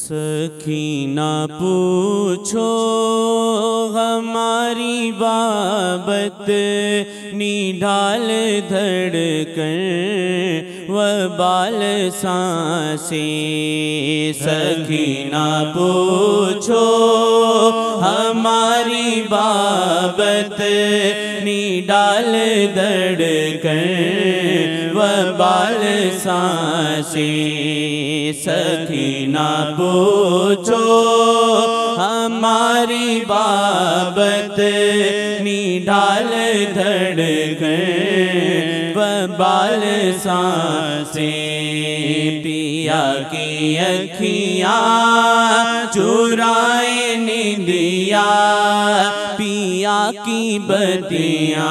सकीना पूछो हमारी बाबत, निढाल धड़कन व बाल सांसें। सकीना पूछो हमारी बाबत, निढाल धड़कन व बाल सांसें। सकीना पूछो हमारी बाबत, निढाल धड़कन व बाल सांसें। पिया की अखियाँ चुराए निंदिया, पिया की बत्तियाँ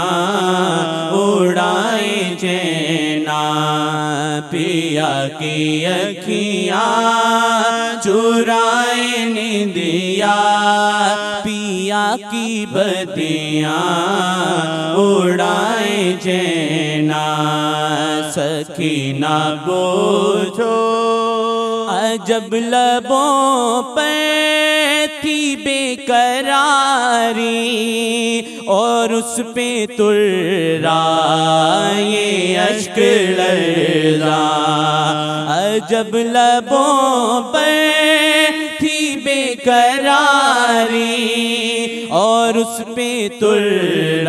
उड़ाए चैना। पिया की अखियाँ चुराए निंदिया, पिया की बत्तियाँ उड़ाए चैना। सकीना पूछो अजब लबों पर थी बेकरारी, और उस पे तुर्राए अश्क लर्ज़ा। अजब लबों पर थी बेकरारी, और उस पे तुर्राए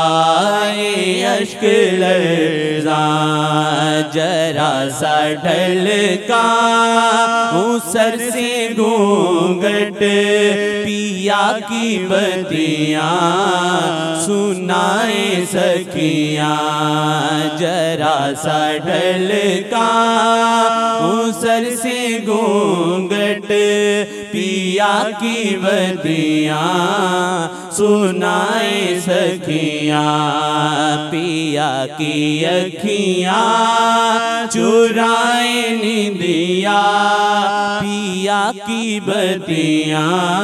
अश्क लर्ज़ा। जरा सा ढलका सर से घूंघट, पिया की बत्तियाँ सुनाए सखियाँ। जरा सा ढलका सर से घूंघट, पिया की बत्तियाँ सुनाए सखियाँ। पिया की अखियाँ चुराए निंदिया, पिया की बत्तियाँ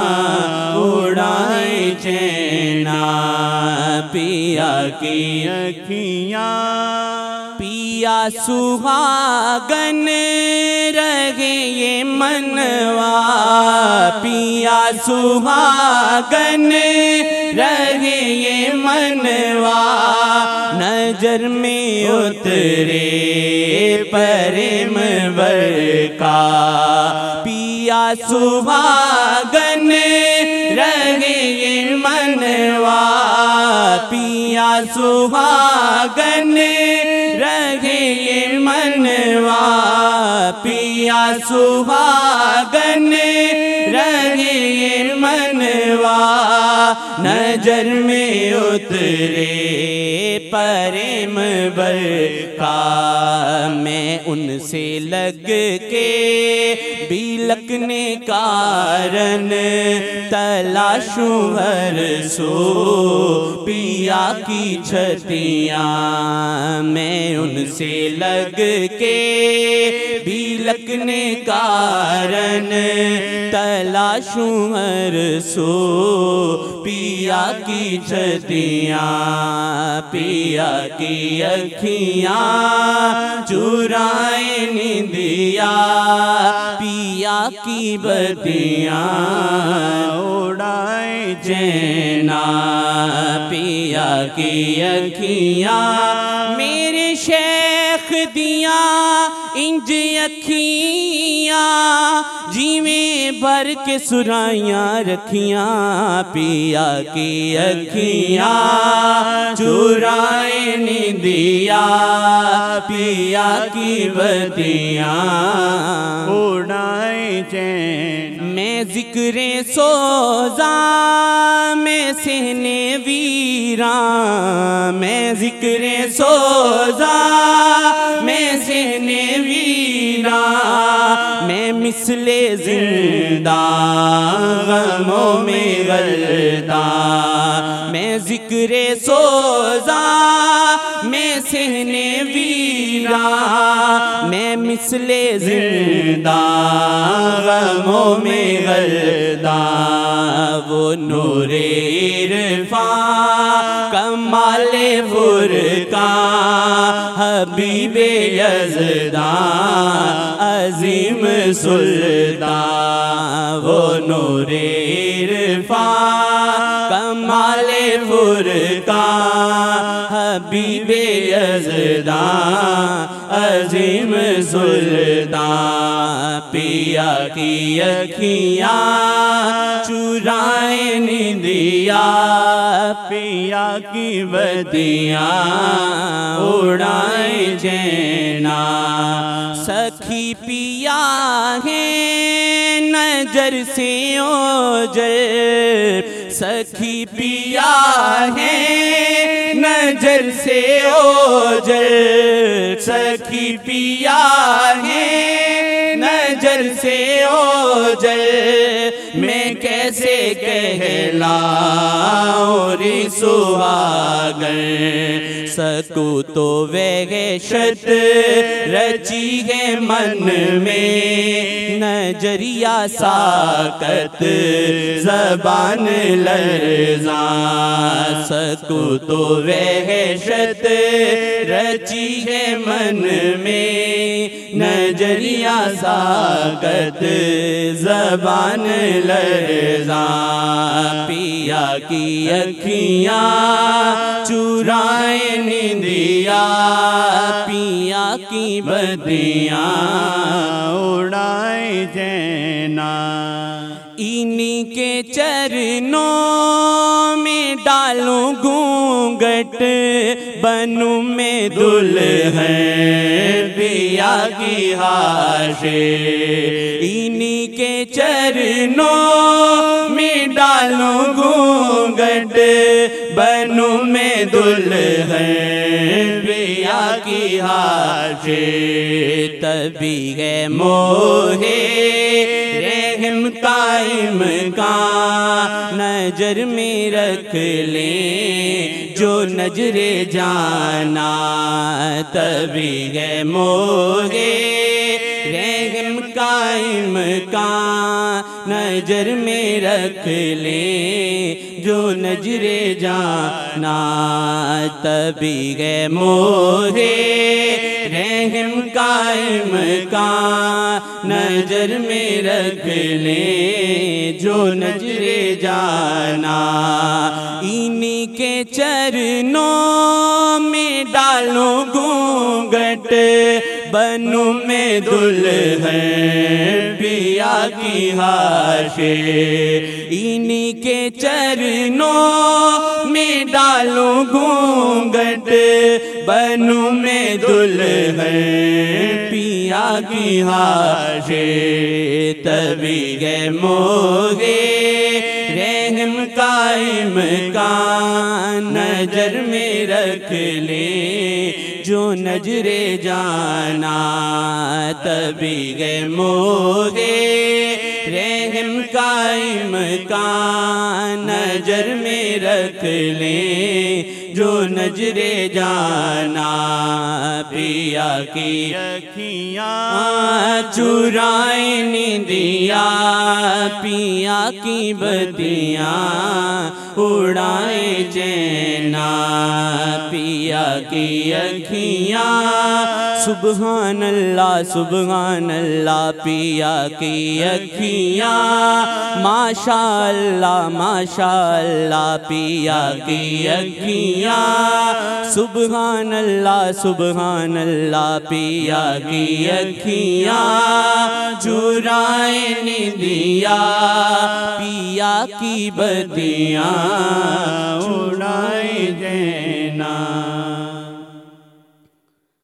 उड़ाए चैना। पिया की अखियाँ पिया सुहागन रहे ये मनवा, पिया सुहागन रहे ये मनवा। नजर में उतरे प्रेम बरका, पिया सुहागन रहे ये मनवा। पिया सुहागन रहे ये मनवा, पिया सुहागन रहे ये मनवा। नजर में उतरे प्रेम बरका, मैं उनसे लग के बिलकने कारण तलाशूं हर सो पिया की छतियाँ। मैं उनसे लग के बिलकने कारण तलाशूं हर सो पिया की छतियाँ। पिया की अखियाँ चुराए निंदिया, पिया की बत्तियाँ उड़ाए चैना। पिया की अखियाँ मेरे शेख दिया इंज अखियाँ, जीवें भर के सुराइयाँ रखियाँ। पिया की अखियाँ चुराए निंदिया, पिया की बत्तियाँ उड़ाए चैन। मैं जिक्रे सोजा में सहने वीरा, मैं जिक्रे सोजा में सहने वीरा। मैं मिसले जिंदा गमों में गलता, मैं जिक्रे सोजा में सहने वीरा। मैं मिसले जिंदा गमों में गलता। वो नूरे इरफान कमाले फुरकान हबीबे यज़दान अज़ीम सुल्तान वो नूरे इरफान कमाले फुरकान हबीबे यज़दान अजीम सुल्तान पिया की अखियाँ चुराए निंदिया पिया की बदियाँ उड़ाए चैना सखी पिया है नजर से ओझल सखी पिया है नजर से ओझल सखी पिया है नजर से ओझल मैं कैसे कहलाऊं रे सुहागन सकूं तो वहशत रची है मन में नजरिया साकत ज़बान लर्ज़ा सकूं तो वहशत रची है मन में नजरिया साकत ज़बान लर्ज़ा पिया की अखियाँ चुराए निंदिया पिया की बदियाँ उड़ाए चैना इन्हीं के चरणों में डालूं घूंघट बनूं मैं दुल्हन पिया की हाशे इन्हीं के चरणों में डालूं घूंघट बनूं मैं दुल्हन पिया की हाशे तभी है मोहे रहम कायम का नजर में रख ले जो नजरे जाना तभी है मोहे रहम कायम का नजर में रख ले जो नजरे जाना तभी है मोहे रहम कायम का नजर में रख ले जो नजरे जाना इन्हीं के चरणों में डालूं घूंघट बनूं मैं दुल्हन पिया की हाशे इन्हीं के चरणों में डालूं घूंघट बनूं मैं दुल्हन पिया की हाशे तभी है मोहे रहम कायम का नजर में रख ले जो नजरे जाना तभी है मोहे रहम कायम का नजर में रख ले जो नजरे जाना पिया की अखियाँ चुराए निंदिया पिया की बदियाँ उड़ाए चैना पिया की अखियाँ सुबहान अल्लाह पिया की अखियाँ माशा अल्लाह पिया की अखियाँ सुबहान अल्लाह पिया की अखियाँ चुराए निंदिया पिया की बदियाँ उड़ाए देना।